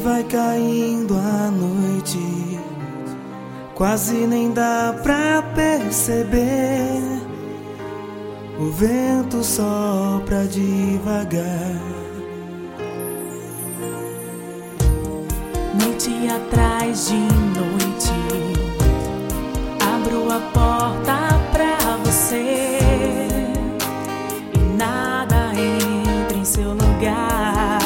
vai caindo a noite, quase nem dá pra perceber. O vento sopra devagar. Noite atrás de noite, abro a porta pra você e nada entra em seu lugar.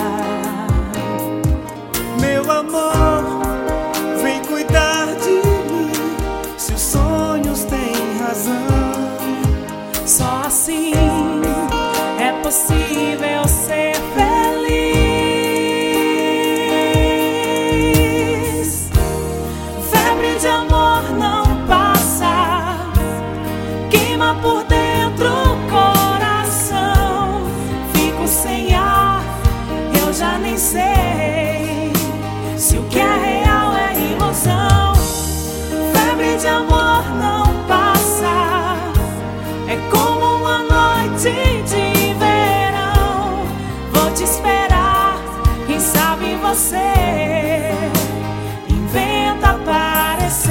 Meu amor, vem cuidar de mim, se os sonhos têm razão. Só assim é possível ser feliz. Febre de amor não passa, queima por dentro o coração. Fico sem ar, eu já nem sei se o que é real é ilusão. Febre de amor não passa, é como uma noite de verão. Vou te esperar, quem sabe você inventa aparecer.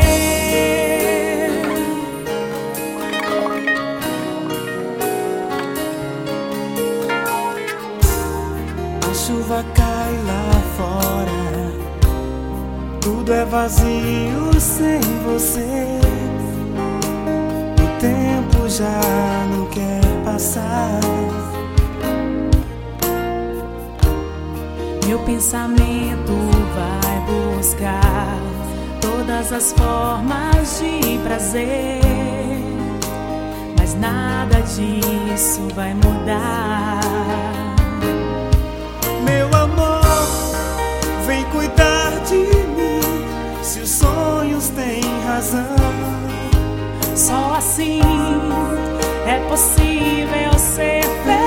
A chuva cai lá fora, tudo é vazio sem você. O tempo já não quer passar. Meu pensamento vai buscar todas as formas de prazer, mas nada disso vai mudar. Meu amor, vem cuidar de mim, se os sonhos têm razão. Só assim é possível ser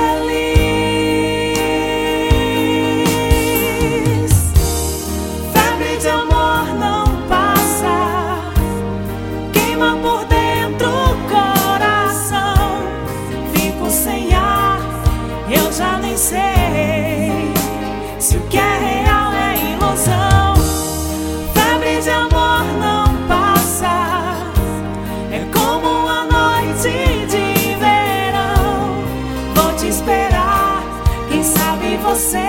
feliz. Febre de amor não passa, queima por dentro o coração. Fico sem ar, eu já nem sei se o que é real é ilusão. Febre de amor não passa, é como uma noite de verão. Vou te esperar, quem sabe você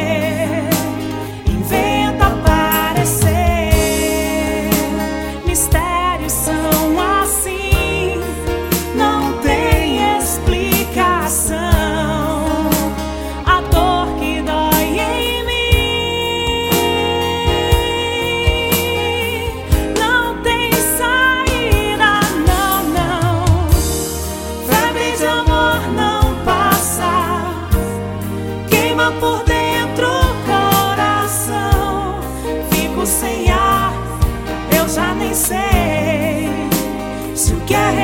inventa aparecer. Mistérios são assim, não tem explicação. A dor que dói em mim não tem saída, não, não. Febre de amor não passa, queima por dentro o coração. Fico sem ar, eu já nem sei se o que é